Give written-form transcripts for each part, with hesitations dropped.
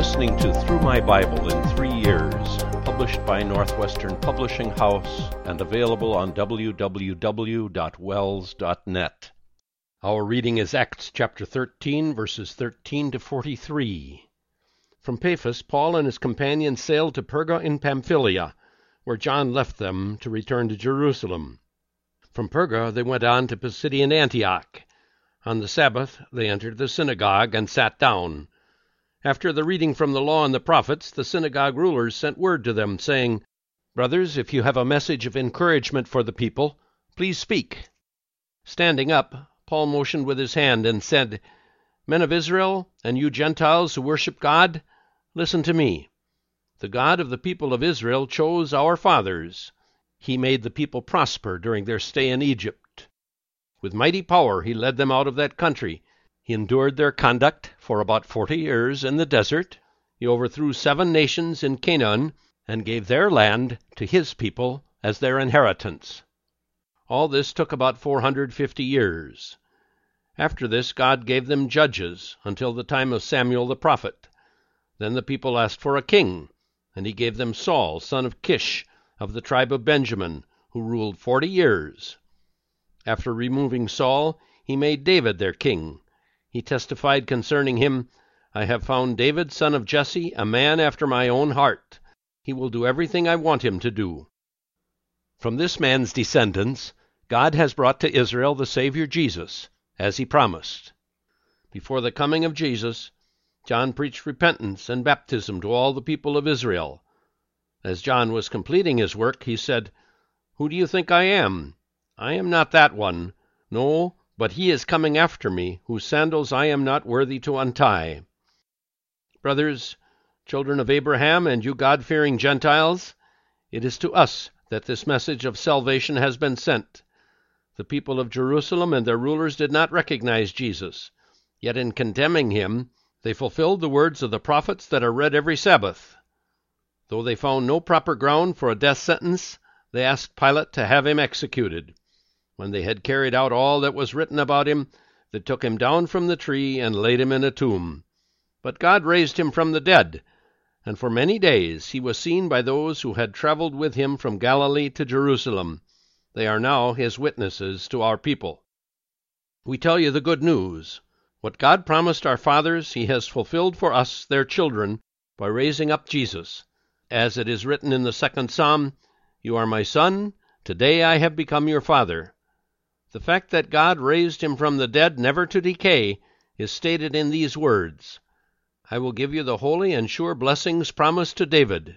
listening to Through My Bible in 3 Years, published by Northwestern Publishing House and available on www.wells.net. Our reading is Acts chapter 13, verses 13 to 43. From Paphos, Paul and his companions sailed to Perga in Pamphylia, where John left them to return to Jerusalem. From Perga they went on to Pisidian Antioch. On the Sabbath they entered the synagogue and sat down. After the reading from the law and the prophets, the synagogue rulers sent word to them, saying, "Brothers, if you have a message of encouragement for the people, please speak." Standing up, Paul motioned with his hand and said, "Men of Israel, and you Gentiles who worship God, listen to me. The God of the people of Israel chose our fathers. He made the people prosper during their stay in Egypt. With mighty power he led them out of that country. He endured their conduct for about 40 years in the desert. He overthrew 7 nations in Canaan and gave their land to his people as their inheritance. All this took about 450 years. After this, God gave them judges until the time of Samuel the prophet. Then the people asked for a king, and he gave them Saul, son of Kish, of the tribe of Benjamin, who ruled 40 years. After removing Saul, he made David their king. He testified concerning him, "I have found David, son of Jesse, a man after my own heart. He will do everything I want him to do." From this man's descendants, God has brought to Israel the Savior Jesus, as he promised. Before the coming of Jesus, John preached repentance and baptism to all the people of Israel. As John was completing his work, he said, "Who do you think I am? I am not that one. No, but he is coming after me, whose sandals I am not worthy to untie." Brothers, children of Abraham, and you God-fearing Gentiles, it is to us that this message of salvation has been sent. The people of Jerusalem and their rulers did not recognize Jesus, yet in condemning him, they fulfilled the words of the prophets that are read every Sabbath. Though they found no proper ground for a death sentence, they asked Pilate to have him executed. When they had carried out all that was written about him, they took him down from the tree and laid him in a tomb. But God raised him from the dead, and for many days he was seen by those who had traveled with him from Galilee to Jerusalem. They are now his witnesses to our people. We tell you the good news. What God promised our fathers he has fulfilled for us, their children, by raising up Jesus. As it is written in the 2nd Psalm, "You are my son, today I have become your father." The fact that God raised him from the dead, never to decay, is stated in these words, "I will give you the holy and sure blessings promised to David."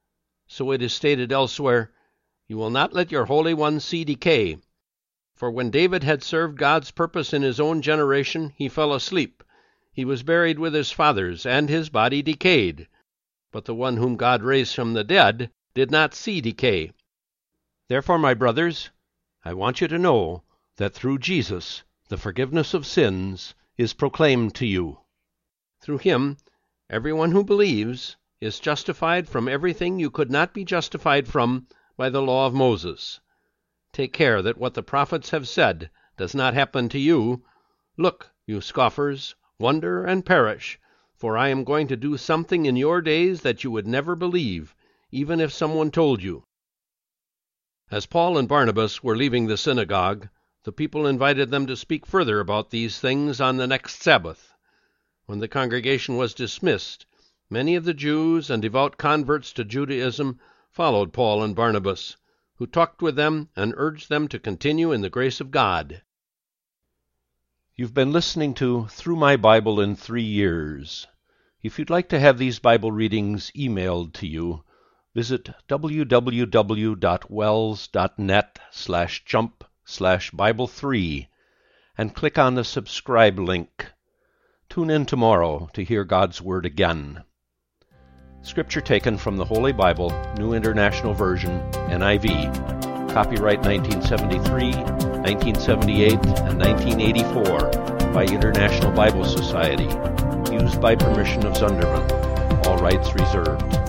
So it is stated elsewhere, "You will not let your Holy One see decay." For when David had served God's purpose in his own generation, he fell asleep. He was buried with his fathers, and his body decayed. But the one whom God raised from the dead did not see decay. Therefore, my brothers, I want you to know that through Jesus the forgiveness of sins is proclaimed to you. Through him, everyone who believes is justified from everything you could not be justified from by the law of Moses. Take care that what the prophets have said does not happen to you. Look, you scoffers, wonder and perish, for I am going to do something in your days that you would never believe, even if someone told you. As Paul and Barnabas were leaving the synagogue, the people invited them to speak further about these things on the next Sabbath. When the congregation was dismissed, many of the Jews and devout converts to Judaism followed Paul and Barnabas, who talked with them and urged them to continue in the grace of God. You've been listening to Through My Bible in 3 Years. If you'd like to have these Bible readings emailed to you, visit www.wells.net/jump/Bible3 and click on the subscribe link. Tune in tomorrow to hear God's Word again. Scripture taken from the Holy Bible, New International Version, NIV. Copyright 1973, 1978, and 1984 by International Bible Society. Used by permission of Zunderman. All rights reserved.